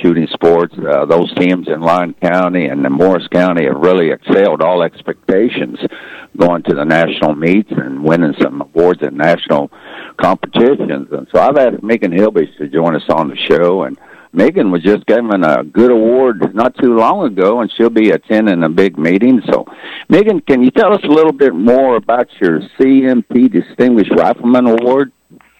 shooting sports. Those teams in Lyon County and in Morris County have really excelled all expectations, going to the national meets and winning some awards at national competitions. And so I've asked Megan Hilbich to join us on the show, and Megan was just given a good award not too long ago, and she'll be attending a big meeting. So, Megan, can you tell us a little bit more about your CMP Distinguished Rifleman Award?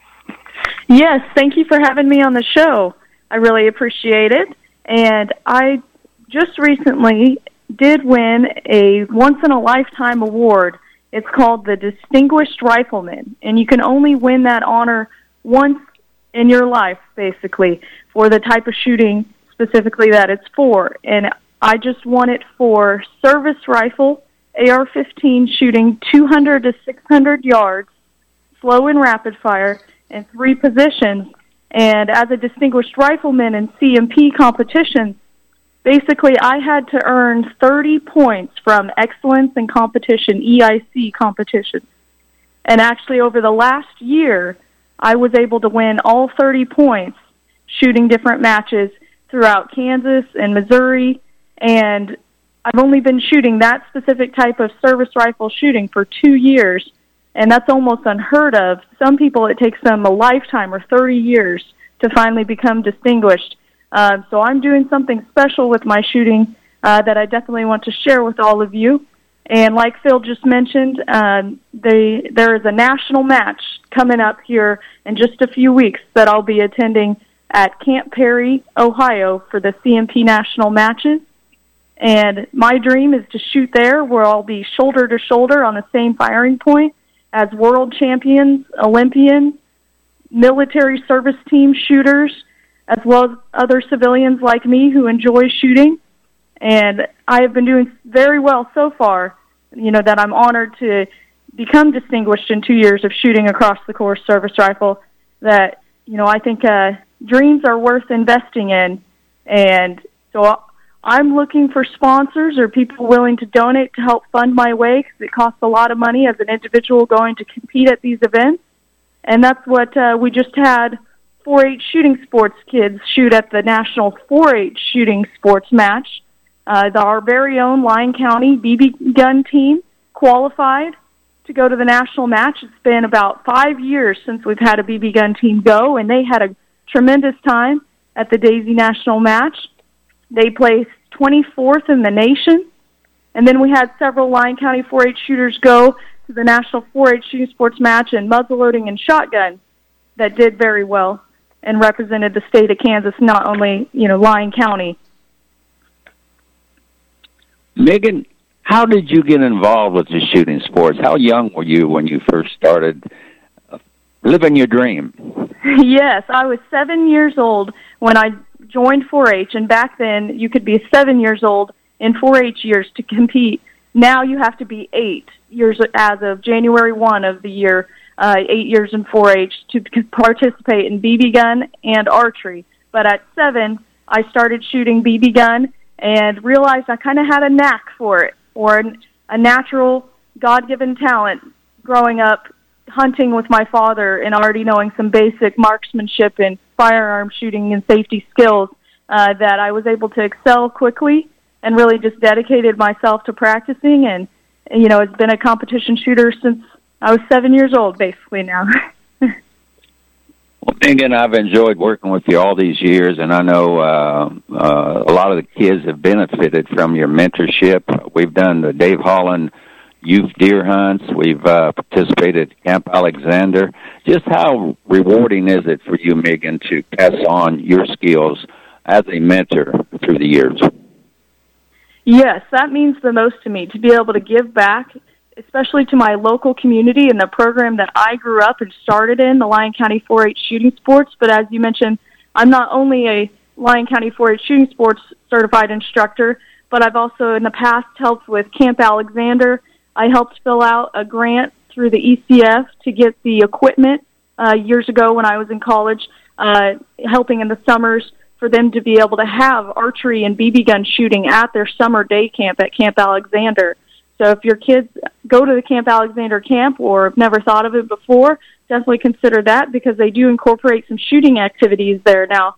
Yes, thank you for having me on the show. I really appreciate it. And I just recently did win a once-in-a-lifetime award. It's called the Distinguished Rifleman, and you can only win that honor once in your life, basically, for the type of shooting specifically that it's for. And I just won it for service rifle, AR-15 shooting 200 to 600 yards, slow and rapid fire, in 3 positions. And as a distinguished rifleman in CMP competitions, basically I had to earn 30 points from Excellence in Competition, EIC competitions. And actually over the last year, I was able to win all 30 points shooting different matches throughout Kansas and Missouri. And I've only been shooting that specific type of service rifle shooting for 2 years. And that's almost unheard of. Some people, it takes them a lifetime or 30 years to finally become distinguished. So I'm doing something special with my shooting that I definitely want to share with all of you. And like Phil just mentioned, there is a national match coming up here in just a few weeks that I'll be attending at Camp Perry, Ohio for the CMP national matches. And my dream is to shoot there where I'll be shoulder to shoulder on the same firing point as world champions, Olympians, military service team shooters, as well as other civilians like me who enjoy shooting. And I have been doing very well so far, that I'm honored to become distinguished in 2 years of shooting across the course service rifle, that, I think dreams are worth investing in. And so I'm looking for sponsors or people willing to donate to help fund my way, because it costs a lot of money as an individual going to compete at these events. And that's what we just had 4-H shooting sports kids shoot at the National 4-H shooting sports match. Our very own Lyon County BB gun team qualified to go to the national match. It's been about 5 years since we've had a BB gun team go, and they had a tremendous time at the Daisy National match. They placed 24th in the nation. And then we had several Lyon County 4-H shooters go to the National 4-H shooting sports match in muzzleloading and shotgun that did very well and represented the state of Kansas, not only, Lyon County. Megan, how did you get involved with the shooting sports? How young were you when you first started living your dream? Yes, I was 7 years old when I joined 4-H, and back then you could be 7 years old in 4-H years to compete. Now you have to be 8 years as of January 1 of the year, 8 years in 4-H to participate in BB gun and archery. But at 7, I started shooting BB gun and realized I kind of had a knack for it, or a natural God-given talent growing up hunting with my father and already knowing some basic marksmanship and firearm shooting and safety skills, that I was able to excel quickly and really just dedicated myself to practicing. And it's been a competition shooter since I was 7 years old, basically now. Well, Megan, I've enjoyed working with you all these years, and I know a lot of the kids have benefited from your mentorship. We've done the Dave Holland youth deer hunts. We've participated at Camp Alexander. Just how rewarding is it for you, Megan, to pass on your skills as a mentor through the years? Yes, that means the most to me, to be able to give back, especially to my local community and the program that I grew up and started in, the Lyon County 4-H shooting sports. But as you mentioned, I'm not only a Lyon County 4-H shooting sports certified instructor, but I've also in the past helped with Camp Alexander. I helped fill out a grant through the ECF to get the equipment years ago when I was in college, helping in the summers for them to be able to have archery and BB gun shooting at their summer day camp at Camp Alexander. So if your kids go to the Camp Alexander camp or have never thought of it before, definitely consider that, because they do incorporate some shooting activities there now.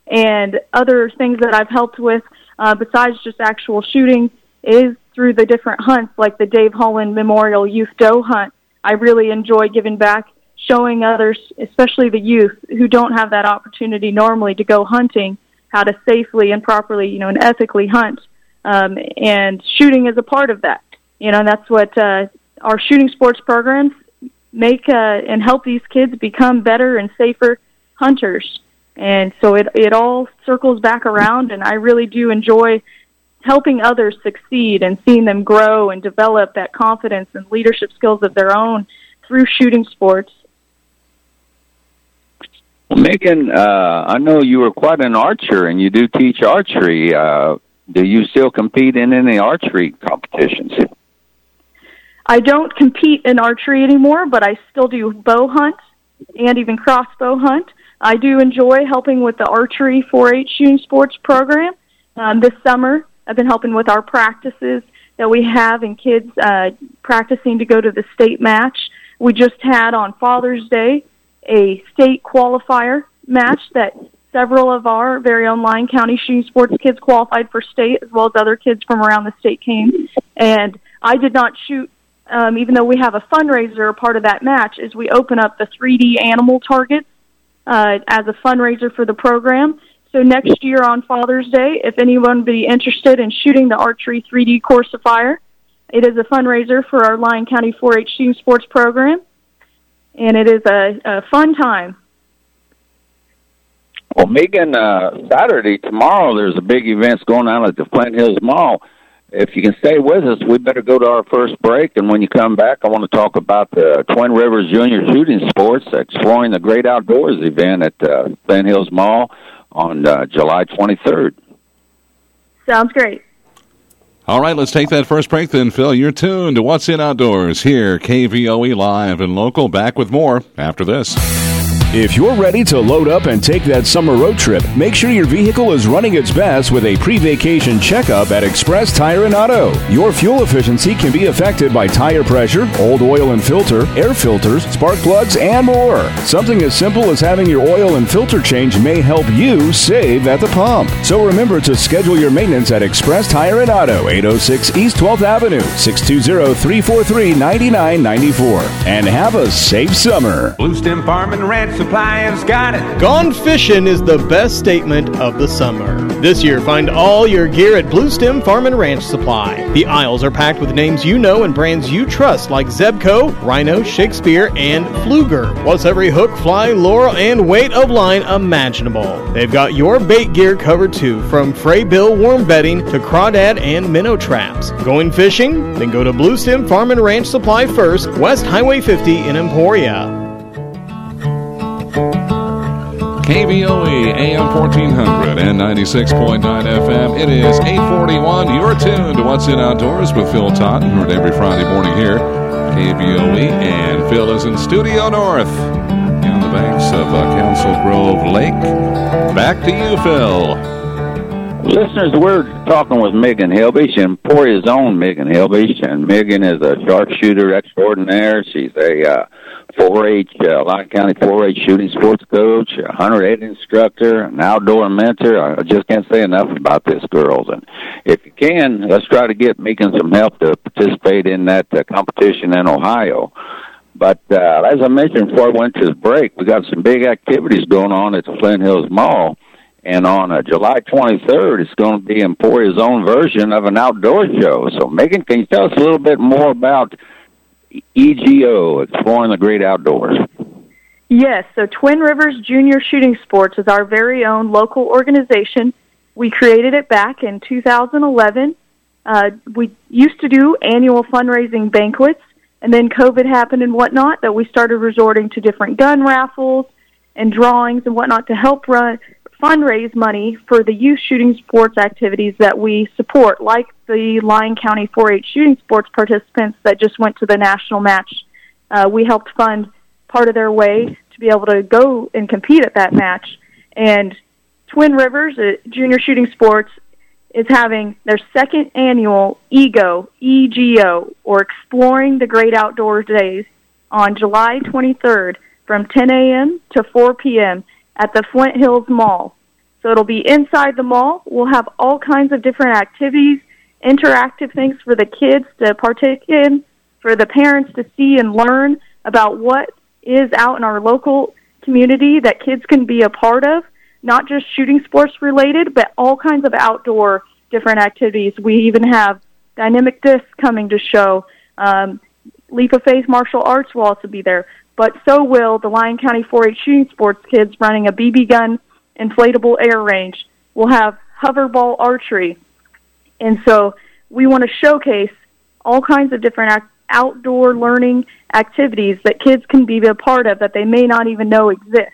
And other things that I've helped with, besides just actual shooting, is through the different hunts, like the Dave Holland Memorial Youth Doe Hunt. I really enjoy giving back, showing others, especially the youth who don't have that opportunity normally to go hunting, how to safely and properly, and ethically hunt. And shooting is a part of that. And that's what our shooting sports programs make and help these kids become better and safer hunters. And so it all circles back around, and I really do enjoy helping others succeed and seeing them grow and develop that confidence and leadership skills of their own through shooting sports. Megan, I know you were quite an archer, and you do teach archery. Do you still compete in any archery competitions? I don't compete in archery anymore, but I still do bow hunt and even crossbow hunt. I do enjoy helping with the archery 4-H shooting sports program. This summer, I've been helping with our practices that we have and kids practicing to go to the state match. We just had on Father's Day a state qualifier match that several of our very own Lyon County shooting sports kids qualified for state, as well as other kids from around the state came. And I did not shoot, even though we have a fundraiser, a part of that match is we open up the 3D animal targets as a fundraiser for the program. So next year on Father's Day, if anyone would be interested in shooting the archery 3D Coursifier, it is a fundraiser for our Lyon County 4-H shooting sports program, and it is a fun time. Well, Megan, Saturday, tomorrow, there's a big event going on at the Flint Hills Mall. If you can stay with us, we better go to our first break, and when you come back, I want to talk about the Twin Rivers Junior Shooting Sports, Exploring the Great Outdoors event at Flint Hills Mall on July 23rd. Sounds great. All right, let's take that first break then, Phil. You're tuned to What's in Outdoors here, KVOE Live and Local. Back with more after this. If you're ready to load up and take that summer road trip, make sure your vehicle is running its best with a pre-vacation checkup at Express Tire and Auto. Your fuel efficiency can be affected by tire pressure, old oil and filter, air filters, spark plugs, and more. Something as simple as having your oil and filter change may help you save at the pump. So remember to schedule your maintenance at Express Tire and Auto, 806 East 12th Avenue, 620-343-9994. And have a safe summer. Blue Stem Farm and Ranch Supply has got it. Gone fishing is the best statement of the summer. This year, find all your gear at Blue Stem Farm and Ranch Supply. The aisles are packed with names you know and brands you trust like Zebco, Rhino, Shakespeare, and Pfluger. Plus every hook, fly, lure, and weight of line imaginable. They've got your bait gear covered too, from Frey Bill worm bedding to crawdad and minnow traps. Going fishing? Then go to Blue Stem Farm and Ranch Supply first, West Highway 50 in Emporia. KVOE AM 1400 and 96.9 FM. It is 8:41. You're tuned to What's in Outdoors with Phil Totten. Heard every Friday morning here, KVOE, and Phil is in Studio North on the banks of Council Grove Lake. Back to you, Phil. Listeners, we're talking with Megan Helbig, Emporia's own Megan Helbig, and Megan is a sharpshooter extraordinaire. She's a 4-H, Lyon County 4-H shooting sports coach, a hunter ed instructor, an outdoor mentor. I just can't say enough about this, girls. And if you can, let's try to get Megan some help to participate in that competition in Ohio. But as I mentioned before I went to the break, we got some big activities going on at the Flint Hills Mall. And on July 23rd, it's going to be Emporia's own version of an outdoor show. So, Megan, can you tell us a little bit more about EGO, Exploring the Great Outdoors? Yes, so Twin Rivers Junior Shooting Sports is our very own local organization. We created it back in 2011. We used to do annual fundraising banquets, and then COVID happened and whatnot, that we started resorting to different gun raffles and drawings and whatnot to help fundraise money for the youth shooting sports activities that we support, like the Lyon County 4-H shooting sports participants that just went to the national match. We helped fund part of their way to be able to go and compete at that match. And Twin Rivers Junior Shooting Sports is having their second annual EGO, or Exploring the Great Outdoors Days, on July 23rd from 10 a.m. to 4 p.m. at the Flint Hills Mall. So it'll be inside the mall. We'll have all kinds of different activities, interactive things for the kids to partake in, for the parents to see and learn about what is out in our local community that kids can be a part of, not just shooting sports related, but all kinds of outdoor different activities. We even have dynamic discs coming to show. Leap of Faith Martial Arts will also be there. But so will the Lyon County 4-H shooting sports kids running a BB gun inflatable air range. We'll have hoverball archery. And so we want to showcase all kinds of different outdoor learning activities that kids can be a part of that they may not even know exist.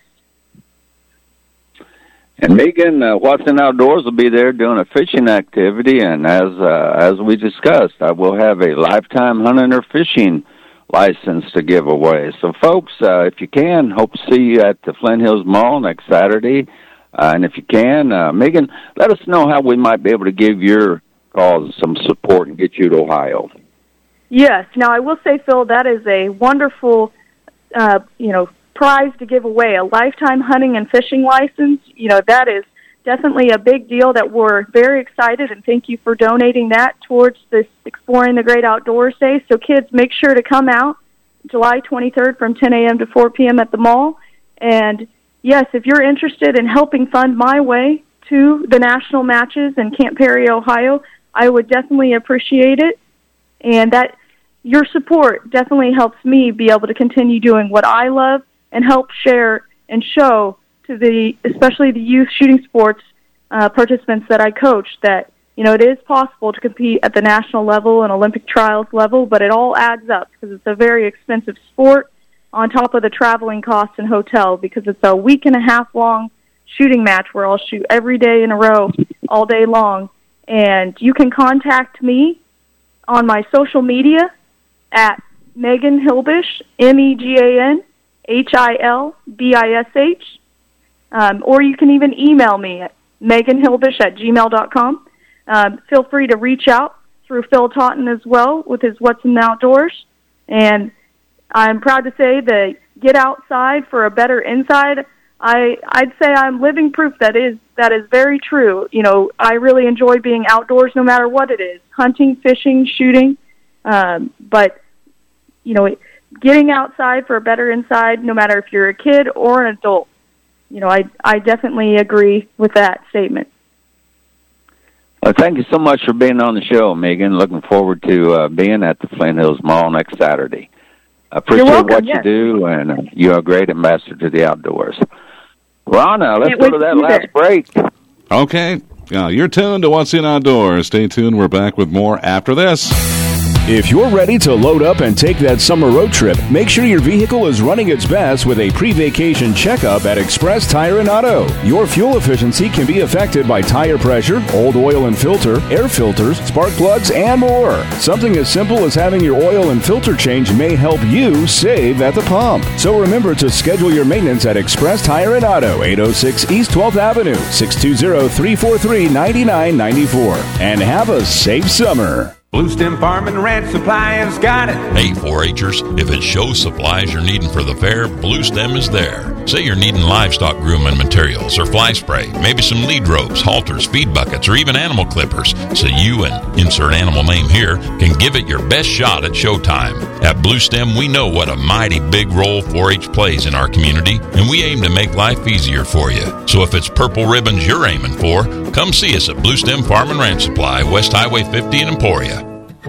And Megan, Watson Outdoors will be there doing a fishing activity, and as we discussed, I will have a lifetime hunting or fishing license to give away. So, folks, if you can, hope to see you at the Flint Hills Mall next Saturday. And if you can, Megan, let us know how we might be able to give your cause some support and get you to Ohio. Yes. Now, I will say, Phil, that is a wonderful, prize to give away, a lifetime hunting and fishing license. That is definitely a big deal that we're very excited, and thank you for donating that towards this Exploring the Great Outdoors Day. So kids, make sure to come out July 23rd from 10 a.m. to 4 p.m. at the mall. And yes, if you're interested in helping fund my way to the national matches in Camp Perry, Ohio, I would definitely appreciate it. And that your support definitely helps me be able to continue doing what I love and help share and show to especially the youth shooting sports participants that I coach that, it is possible to compete at the national level and Olympic trials level, but it all adds up because it's a very expensive sport on top of the traveling costs and hotel, because it's a week-and-a-half long shooting match where I'll shoot every day in a row all day long. And you can contact me on my social media at Megan Hilbish, MEGANHILBISH, or you can even email me at meganhilbish@gmail.com. Feel free to reach out through Phil Totten as well with his What's in the Outdoors. And I'm proud to say that get outside for a better inside. I'd say I'm living proof that is very true. I really enjoy being outdoors no matter what it is, hunting, fishing, shooting. But getting outside for a better inside, no matter if you're a kid or an adult. I definitely agree with that statement. Well, thank you so much for being on the show, Megan. Looking forward to being at the Flint Hills Mall next Saturday. I appreciate what you do, and you're a great ambassador to the outdoors. Ronna, let's go to that last break. Okay. You're tuned to What's in Outdoors. Stay tuned. We're back with more after this. If you're ready to load up and take that summer road trip, make sure your vehicle is running its best with a pre-vacation checkup at Express Tire and Auto. Your fuel efficiency can be affected by tire pressure, old oil and filter, air filters, spark plugs, and more. Something as simple as having your oil and filter change may help you save at the pump. So remember to schedule your maintenance at Express Tire and Auto, 806 East 12th Avenue, 620-343-9994. And have a safe summer. Blue Stem Farm and Ranch Supply has got it. Hey, 4-H'ers, if it's show supplies you're needing for the fair, Blue Stem is there. Say you're needing livestock grooming materials or fly spray, maybe some lead ropes, halters, feed buckets, or even animal clippers, so you and insert animal name here can give it your best shot at showtime. At Blue Stem, we know what a mighty big role 4-H plays in our community, and we aim to make life easier for you. So if it's purple ribbons you're aiming for, come see us at Blue Stem Farm and Ranch Supply, West Highway 50 in Emporia.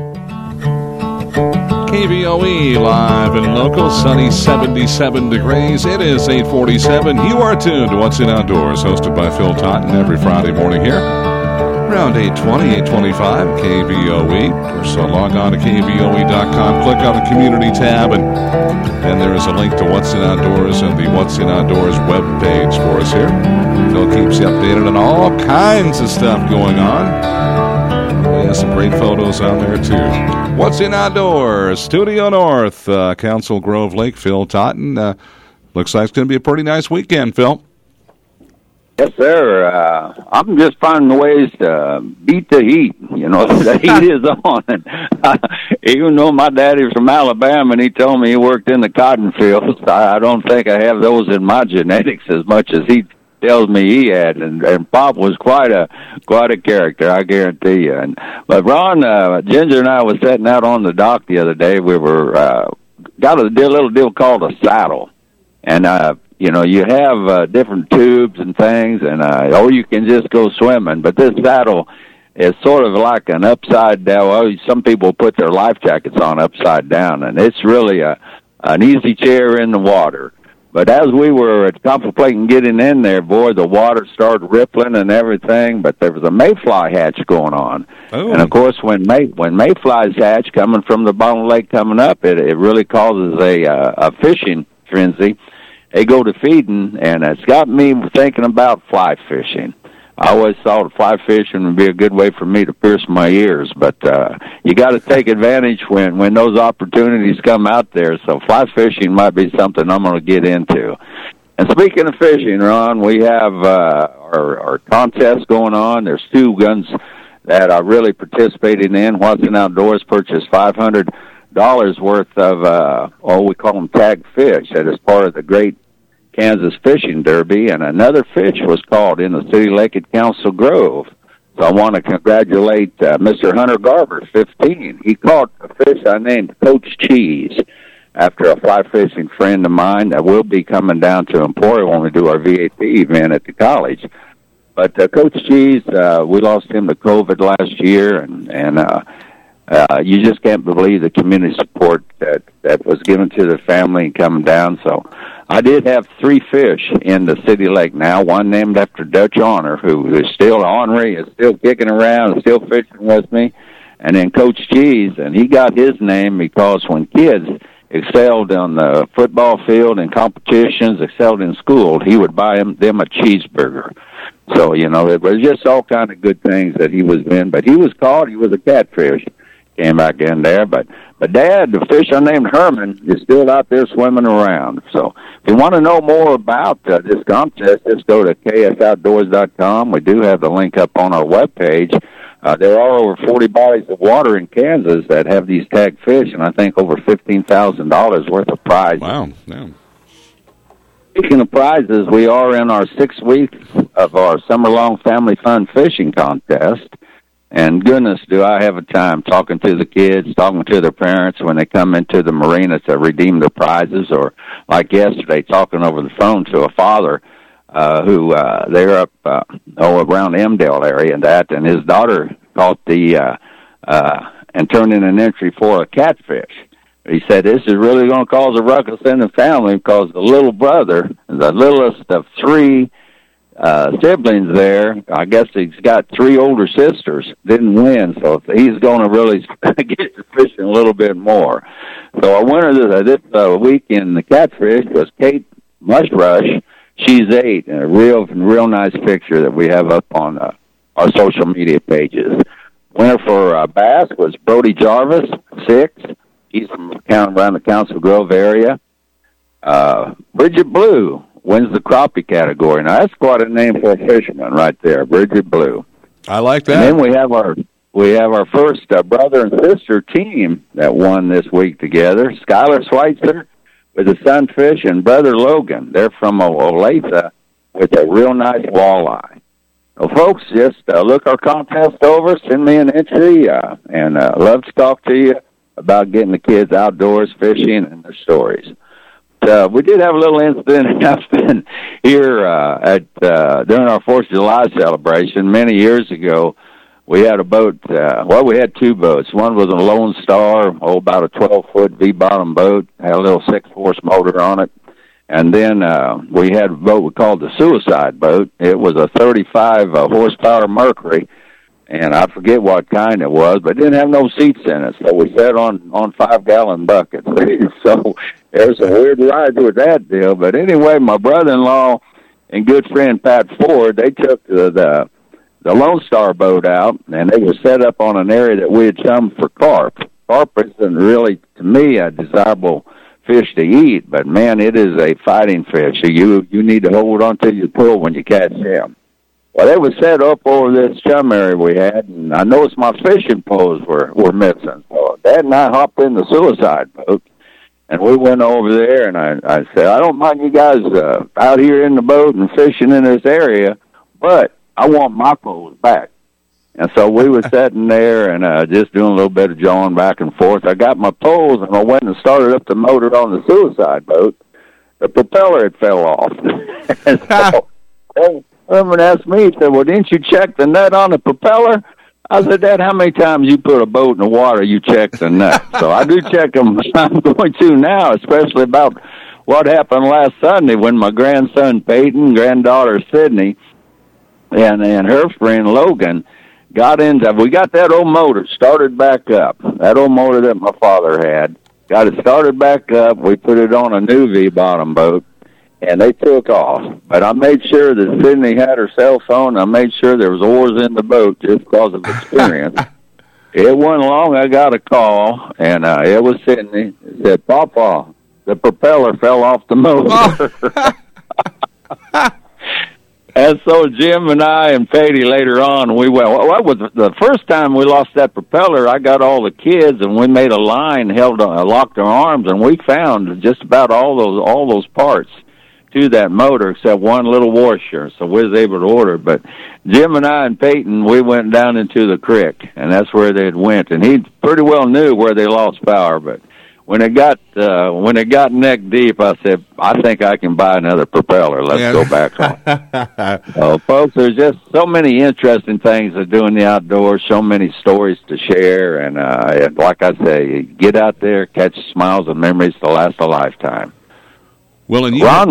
KVOE live and local, sunny 77 degrees. It is 8:47. You are tuned to What's in Outdoors, hosted by Phil Totten every Friday morning here. Around 8:20, 8:25, KVOE. So log on to KVOE.com, click on the community tab, and there is a link to What's in Outdoors and the What's in Outdoors webpage for us here. Phil keeps you updated on all kinds of stuff going on. We have some great photos on there, too. What's in Outdoors? Studio North, Council Grove Lake, Phil Totten. Looks like it's going to be a pretty nice weekend, Phil. Yes, sir. I'm just finding ways to beat the heat. The heat is on. And even though my daddy's from Alabama and he told me he worked in the cotton fields, I don't think I have those in my genetics as much as he tells me he had, and Pop was quite a character, I guarantee you. But Ron, Ginger and I was sitting out on the dock the other day. We were got a little deal called a saddle, and you have different tubes and things, and or you can just go swimming. But this saddle is sort of like an upside down. Well, some people put their life jackets on upside down, and it's really an easy chair in the water. But as we were contemplating getting in there, boy, the water started rippling and everything. But there was a mayfly hatch going on, and of course, when mayflies hatch coming from the bottom of the lake coming up, it really causes a fishing frenzy. They go to feeding, and it's got me thinking about fly fishing. I always thought fly fishing would be a good way for me to pierce my ears, but you got to take advantage when those opportunities come out there. So fly fishing might be something I'm going to get into. And speaking of fishing, Ron, we have our contest going on. There's two guns that are really participating in. Watson Outdoors purchased $500 worth of we call them tag fish. That is part of the Great Kansas Fishing Derby, and another fish was caught in the City Lake at Council Grove. So I want to congratulate Mr. Hunter Garber, 15. He caught a fish I named Coach Cheese after a fly fishing friend of mine that will be coming down to Emporia when we do our VAP event at the college. But Coach Cheese, we lost him to COVID last year, and you just can't believe the community support that was given to the family and coming down. So I did have 3 fish in the City Lake now, one named after Dutch Honor, who is still, Henri is still kicking around, still fishing with me, and then Coach Cheese, and he got his name because when kids excelled on the football field and competitions, excelled in school, he would buy them a cheeseburger. So, it was just all kind of good things that he was in, but he was caught, he was a catfish. Came back in there, but Dad, the fish I named Herman, is still out there swimming around. So if you want to know more about this contest, just go to ksoutdoors.com. We do have the link up on our webpage. There are over 40 bodies of water in Kansas that have these tag fish, and I think over $15,000 worth of prizes. Wow. Yeah. Speaking of prizes, we are in our 6th week of our summer-long family fun fishing contest. And goodness, do I have a time talking to the kids, talking to their parents when they come into the marina to redeem their prizes, or like yesterday, talking over the phone to a father who they're up around Emdale area and his daughter caught and turned in an entry for a catfish. He said, this is really going to cause a ruckus in the family because the little brother, the littlest of 3 siblings there, I guess he's got 3 older sisters, didn't win, so he's going to really get to fishing a little bit more. So our winner this weekend, the catfish, was Kate Mushrush. She's 8, and a real nice picture that we have up on our social media pages. Winner for bass was Brody Jarvis, 6. He's from around the Council Grove area. Bridget Blue wins the crappie category. Now, that's quite a name for a fisherman right there, Bridget Blue. I like that. And then we have our first brother and sister team that won this week together. Skylar Schweitzer with the sunfish and brother Logan. They're from Olathe with a real nice walleye. Well, folks, just look our contest over, send me an entry, and love to talk to you about getting the kids outdoors fishing and their stories. We did have a little incident happen here during our 4th of July celebration many years ago. We had a boat. We had 2 boats. One was a Lone Star, about a 12-foot V-bottom boat, had a little 6-horse motor on it. And then we had a boat we called the Suicide Boat. It was a 35 horsepower Mercury, and I forget what kind it was, but it didn't have no seats in it, so we sat on 5-gallon buckets. So there's a weird ride with that deal. But anyway, my brother-in-law and good friend Pat Ford, they took the Lone Star boat out, and they were set up on an area that we had come for carp. Carp isn't really, to me, a desirable fish to eat, but man, it is a fighting fish. So you need to hold on to your pull when you catch him. Well, they were set up over this chum area we had, and I noticed my fishing poles were missing. So Dad and I hopped in the Suicide Boat, And we went over there, and I said, I don't mind you guys out here in the boat and fishing in this area, but I want my poles back. And so we were sitting there and just doing a little bit of jawing back and forth. I got my poles, and I went and started up the motor on the suicide boat. The propeller had fell off. And so Herman asked me, he said, well, didn't you check the nut on the propeller? I said, Dad, how many times you put a boat in the water, you check the nut? So I do check them. I'm going to now, especially about what happened last Sunday when my grandson Peyton, granddaughter Sydney, and her friend Logan got into, we got that old motor started back up, that old motor that my father had. Got it started back up. We put it on a new V-bottom boat, and they took off. But I made sure that Sydney had her cell phone. I made sure there was oars in the boat just because of experience. It wasn't long. I got a call, and it was Sydney. It said, Papa, the propeller fell off the motor. And so Jim and I and Patty later on, we went, well, was the first time we lost that propeller, I got all the kids and we made a line, locked our arms, and we found just about all those parts to that motor except one little washer, so we was able to order. But Jim and I and Peyton, we went down into the creek, and that's where they went. And he pretty well knew where they lost power, but when it got neck deep, I said, I think I can buy another propeller. Let's go back home. Folks, there's just so many interesting things to do in the outdoors, so many stories to share, and like I say, get out there, catch smiles and memories to last a lifetime. Well, and Ron,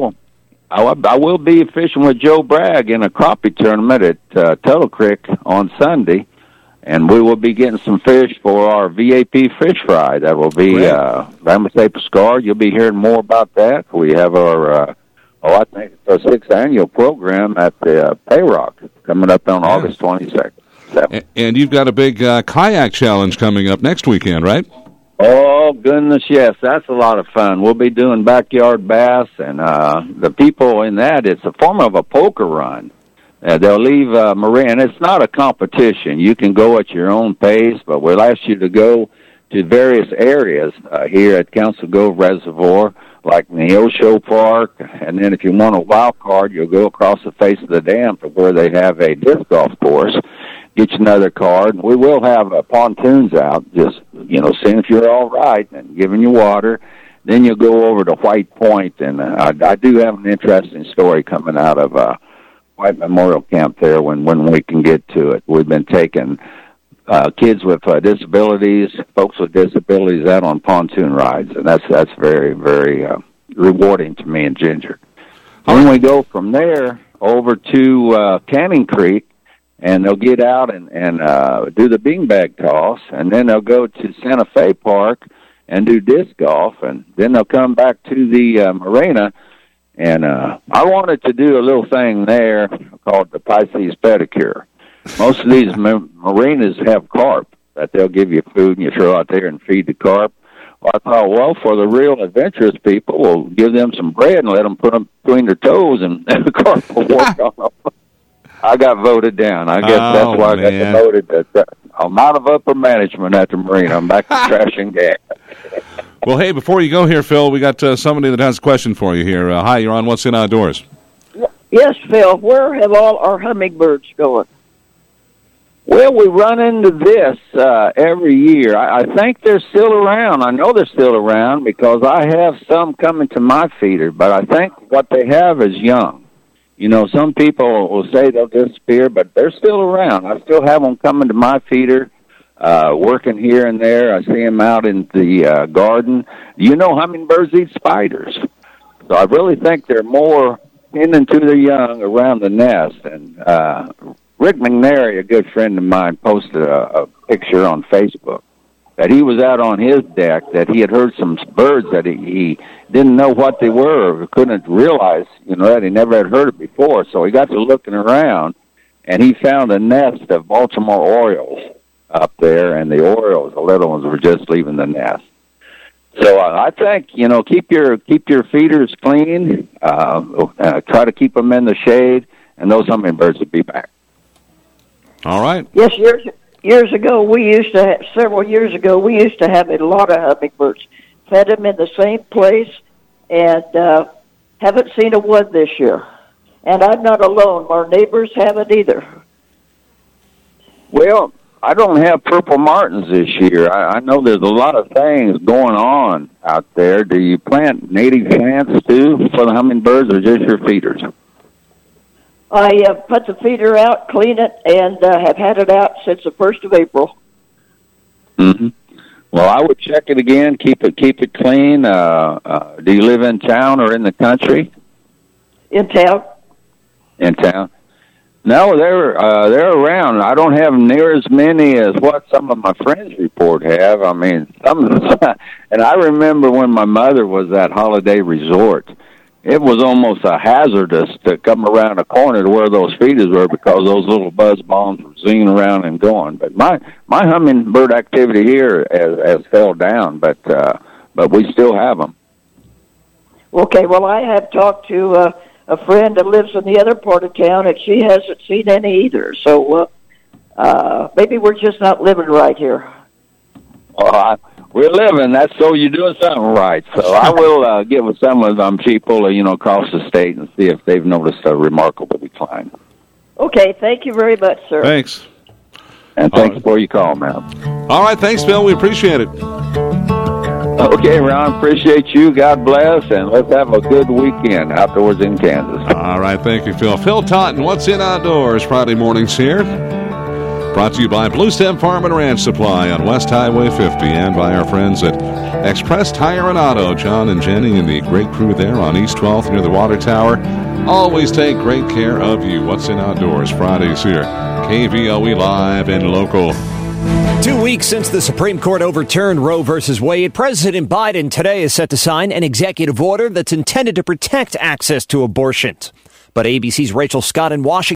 I will be fishing with Joe Bragg in a crappie tournament at Tuttle Creek on Sunday. And we will be getting some fish for our VAP fish fry. That will be Ramos de Pescar. You'll be hearing more about that. We have our, I think it's our 6th annual program at the Payrock coming up on August 22nd. And you've got a big kayak challenge coming up next weekend, right? Oh, goodness, yes. That's a lot of fun. We'll be doing backyard bass, and the people in that, it's a form of a poker run. They'll leave Marine. It's not a competition. You can go at your own pace, but we'll ask you to go to various areas here at Council Grove Reservoir, like Neosho Park, and then if you want a wild card, you'll go across the face of the dam to where they have a disc golf course. Get you another card. We will have pontoons out, just, seeing if you're all right and giving you water. Then you'll go over to White Point, and I do have an interesting story coming out of White Memorial Camp there when we can get to it. We've been taking kids with disabilities, folks with disabilities out on pontoon rides, and that's very, very rewarding to me and Ginger. Then we go from there over to Canning Creek, and they'll get out and do the beanbag toss, and then they'll go to Santa Fe Park and do disc golf, and then they'll come back to the marina. And I wanted to do a little thing there called the Pisces pedicure. Most of these marinas have carp that they'll give you food and you throw out there and feed the carp. Well, I thought, well, for the real adventurous people, we'll give them some bread and let them put them between their toes, and the carp will work on them. I got voted down. I guess that's why I got demoted. I'm out of upper management at the marina. I'm back to trash and gas. Well, hey, before you go here, Phil, we got somebody that has a question for you here. Hi, you're on What's in Outdoors. Yes, Phil. Where have all our hummingbirds gone? Well, we run into this every year. I think they're still around. I know they're still around because I have some coming to my feeder, but I think what they have is young. Some people will say they'll disappear, but they're still around. I still have them coming to my feeder. Working here and there. I see them out in the garden. Hummingbirds eat spiders. So I really think they're more tending to their young around the nest. And Rick McNary, a good friend of mine, posted a picture on Facebook that he was out on his deck, that he had heard some birds that he didn't know what they were or couldn't realize, that he never had heard it before. So he got to looking around, and he found a nest of Baltimore Orioles up there, and the Orioles, the little ones, were just leaving the nest. So I think, keep your feeders clean, try to keep them in the shade, and those hummingbirds will be back. All right. Yes, several years ago, we used to have a lot of hummingbirds fed them in the same place, and haven't seen a one this year. And I'm not alone. Our neighbors haven't either. Well, I don't have purple martins this year. I know there's a lot of things going on out there. Do you plant native plants too for the hummingbirds, or just your feeders? I put the feeder out, clean it, and have had it out since the 1st of April. Mm-hmm. Well, I would check it again. Keep it clean. Do you live in town or in the country? In town. In town. No, they're around. I don't have near as many as what some of my friends report have. I mean, and I remember when my mother was at Holiday Resort, it was almost a hazardous to come around a corner to where those feeders were because those little buzz bombs were zinging around and going. But my hummingbird activity here has fell down, but we still have them. Okay, well, I have talked to a friend that lives in the other part of town, and she hasn't seen any either. So maybe we're just not living right here. We're living. That's so you're doing something right. So I will get with some of them people, across the state and see if they've noticed a remarkable decline. Okay, thank you very much, sir. Thanks. And thanks for your call, man. All right, thanks, Phil. We appreciate it. Okay, Ron, appreciate you. God bless, and let's have a good weekend outdoors in Kansas. All right, thank you, Phil. Phil Totten, What's in Outdoors, Friday mornings here. Brought to you by Blue Stem Farm and Ranch Supply on West Highway 50 and by our friends at Express Tire and Auto. John and Jenny and the great crew there on East 12th near the Water Tower. Always take great care of you. What's in Outdoors, Fridays here. KVOE Live and Local. 2 weeks since the Supreme Court overturned Roe v. Wade, President Biden today is set to sign an executive order that's intended to protect access to abortions. But ABC's Rachel Scott in Washington